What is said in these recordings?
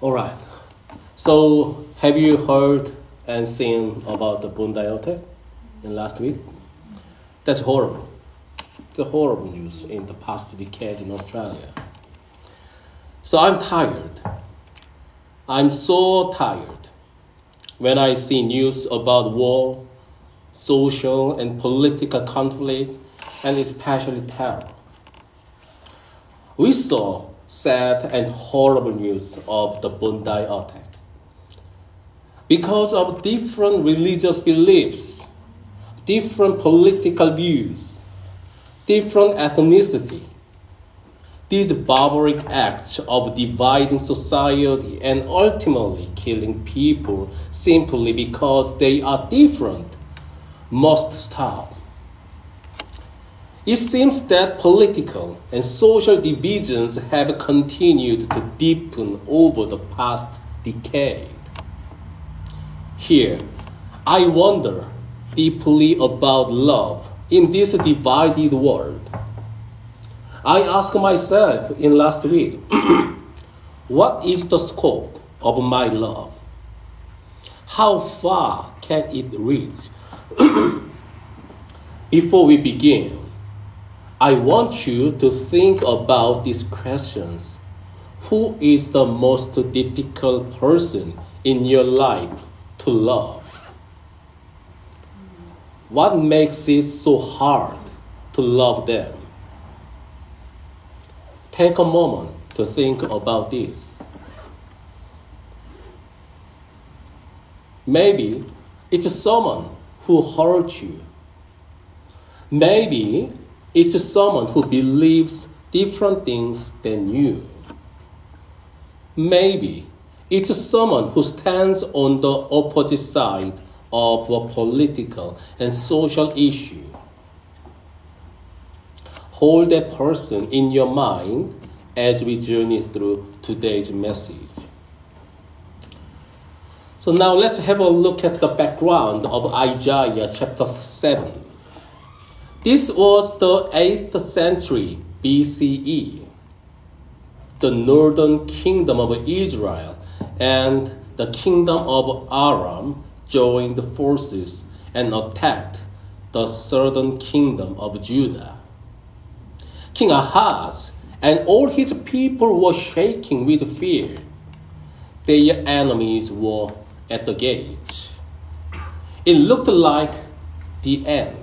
All right. So, have you heard and seen about the Bondi attack in last week? That's horrible. It's a horrible news in the past decade in Australia. So I'm tired. I'm so tired when I see news about war, social and political conflict, and especially terror. We saw sad and horrible news of the Bondi attack. Because of different religious beliefs, different political views, different ethnicity, these barbaric acts of dividing society and ultimately killing people simply because they are different must stop. It seems that political and social divisions have continued to deepen over the past decade. Here, I wonder deeply about love in this divided world. I asked myself in last week, what is the scope of my love? How far can it reach? Before we begin, I want you to think about these questions. Who is the most difficult person in your life to love? What makes it so hard to love them? Take a moment to think about this. Maybe it's someone who hurt you. Maybe it's someone who believes different things than you. Maybe it's someone who stands on the opposite side of a political and social issue. Hold that person in your mind as we journey through today's message. So now let's have a look at the background of Isaiah chapter 7. This was the 8th century BCE. The northern kingdom of Israel and the kingdom of Aram joined forces and attacked the southern kingdom of Judah. King Ahaz and all his people were shaking with fear. Their enemies were at the gates. It looked like the end.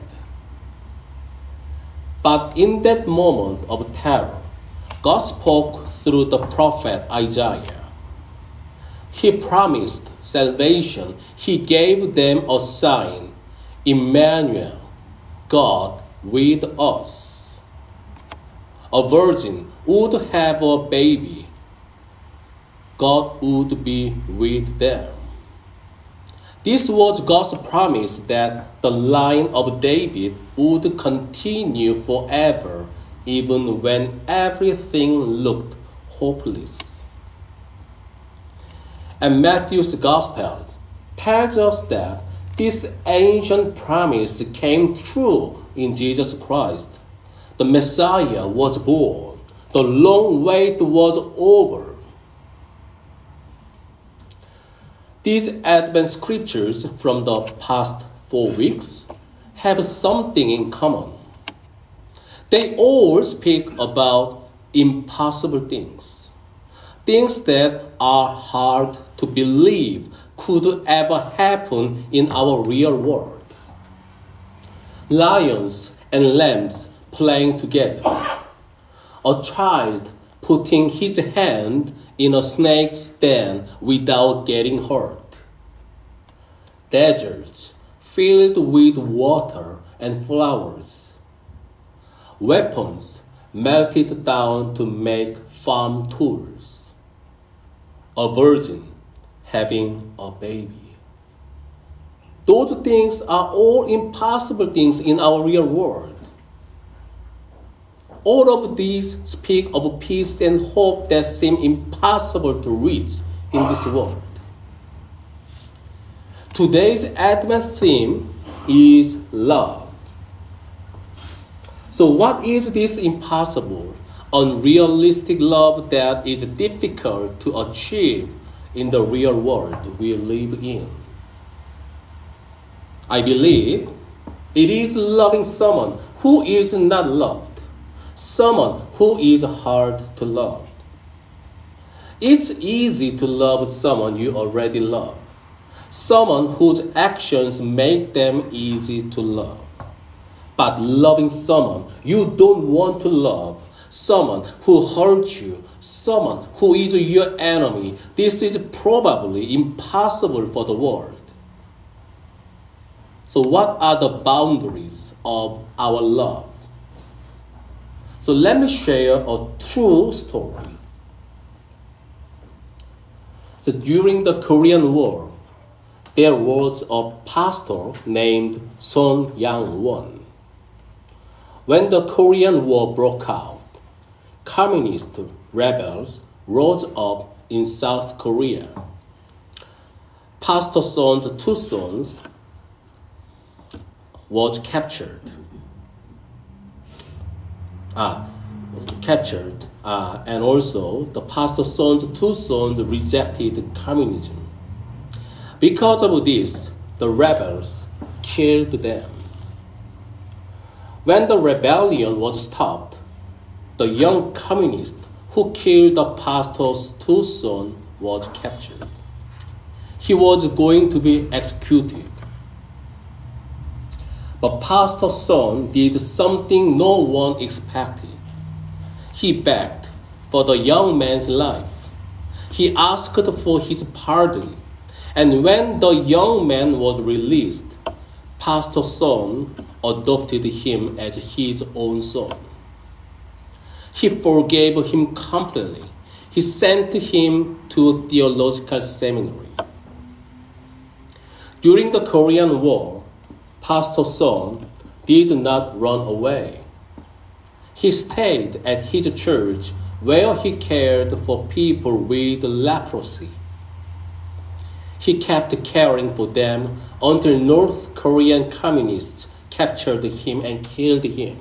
But in that moment of terror, God spoke through the prophet Isaiah. He promised salvation. He gave them a sign, Emmanuel, God with us. A virgin would have a baby. God would be with them. This was God's promise that the line of David would continue forever, even when everything looked hopeless. And Matthew's Gospel tells us that this ancient promise came true in Jesus Christ. The Messiah was born. The long wait was over. These Advent scriptures from the past 4 weeks have something in common. They all speak about impossible things, things that are hard to believe could ever happen in our real world. Lions and lambs playing together, a child putting his hand in a snake's den without getting hurt. Deserts filled with water and flowers. Weapons melted down to make farm tools. A virgin having a baby. Those things are all impossible things in our real world. All of these speak of peace and hope that seem impossible to reach in this world. Today's Advent theme is love. So what is this impossible, unrealistic love that is difficult to achieve in the real world we live in. I believe it is loving someone who is not loved, someone who is hard to love. It's easy to love someone you already love, someone whose actions make them easy to love. But loving someone you don't want to love, someone who hurts you, someone who is your enemy, this is probably impossible for the world. So what are the boundaries of our love? So let me share a true story. So during the Korean War, there was a pastor named Son Yang-won. When the Korean War broke out, communist rebels rose up in South Korea. Pastor Son's two sons was captured, and also the pastor's son's two sons rejected communism. Because of this, the rebels killed them. When the rebellion was stopped, the young communist who killed the pastor's two sons was captured. He was going to be executed. But pastor's son did something no one expected. He begged for the young man's life. He asked for his pardon. And when the young man was released, pastor's son adopted him as his own son. He forgave him completely. He sent him to a theological seminary. During the Korean War, Pastor Son did not run away. He stayed at his church where he cared for people with leprosy. He kept caring for them until North Korean communists captured him and killed him.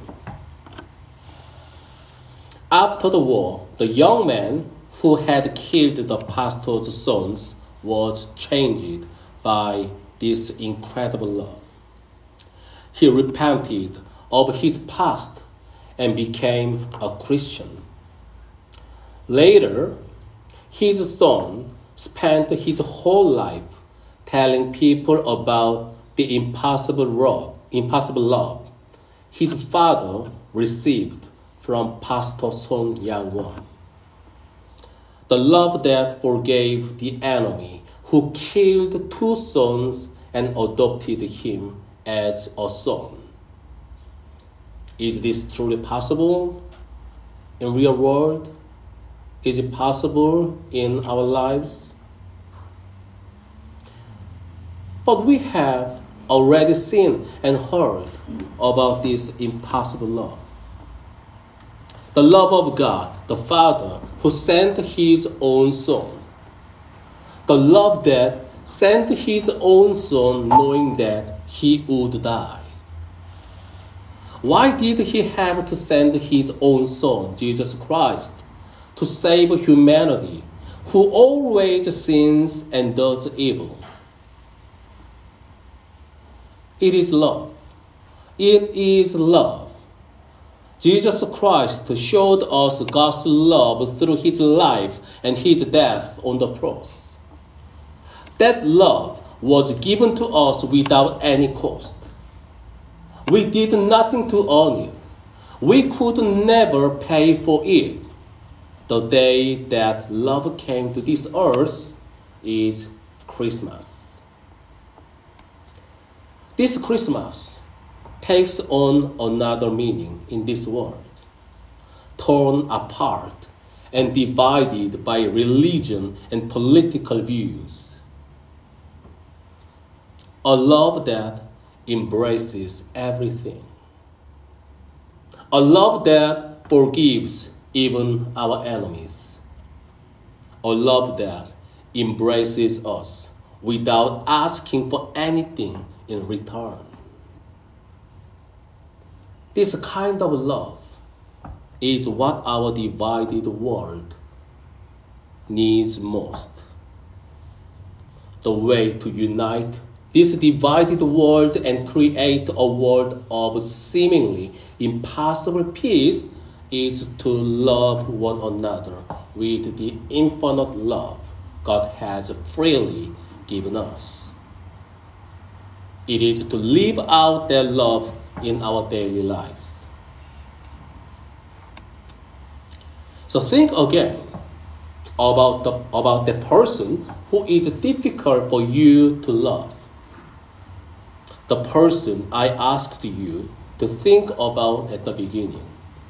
After the war, the young man who had killed the pastor's sons was changed by this incredible love. He repented of his past and became a Christian. Later, his son spent his whole life telling people about the impossible love his father received from Pastor Son Yang-won. The love that forgave the enemy who killed two sons and adopted him as a son. Is this truly possible in real world? Is it possible in our lives? But we have already seen and heard about this impossible love. The love of God, the Father, who sent his own Son. The love that sent his own Son knowing that he would die. Why did he have to send his own Son, Jesus Christ, to save humanity, who always sins and does evil? It is love. It is love. Jesus Christ showed us God's love through his life and his death on the cross. That love was given to us without any cost. We did nothing to earn it. We could never pay for it. The day that love came to this earth is Christmas. This Christmas takes on another meaning in this world, torn apart and divided by religion and political views. A love that embraces everything. A love that forgives even our enemies. A love that embraces us without asking for anything in return. This kind of love is what our divided world needs most. The way to unite this divided world and create a world of seemingly impossible peace is to love one another with the infinite love God has freely given us. It is to live out that love in our daily lives. So think again about the person who is difficult for you to love. The person I asked you to think about at the beginning.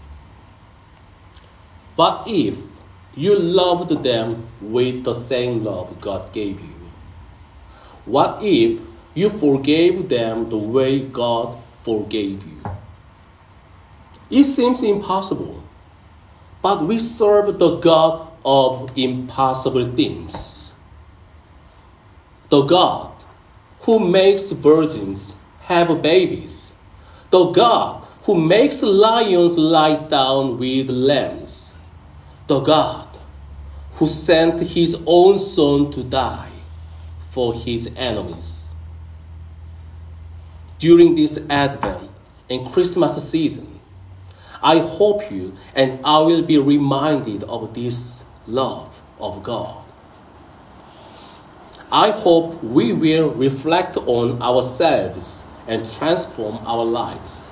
What if you loved them with the same love God gave you? What if you forgave them the way God forgave you? It seems impossible, but we serve the God of impossible things. The God who makes virgins have babies. The God who makes lions lie down with lambs. The God who sent his own son to die for his enemies. During this Advent and Christmas season, I hope you and I will be reminded of this love of God. I hope we will reflect on ourselves and transform our lives,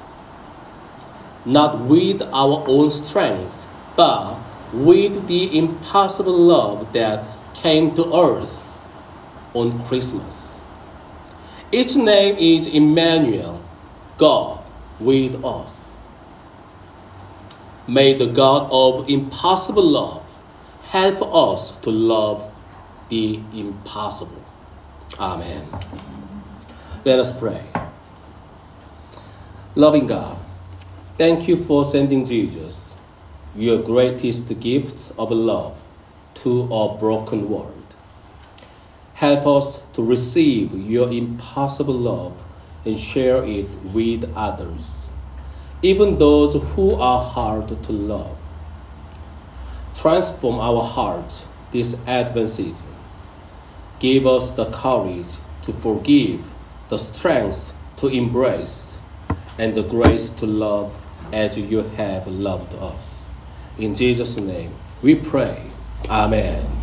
not with our own strength, but with the impossible love that came to earth on Christmas. Its name is Emmanuel, God with us. May the God of impossible love help us to love the impossible. Amen. Let us pray. Loving God, thank you for sending Jesus, your greatest gift of love, to a broken world. Help us to receive your impossible love and share it with others, even those who are hard to love. Transform our hearts this Advent season. Give us the courage to forgive, the strength to embrace, and the grace to love as you have loved us. In Jesus' name we pray. Amen.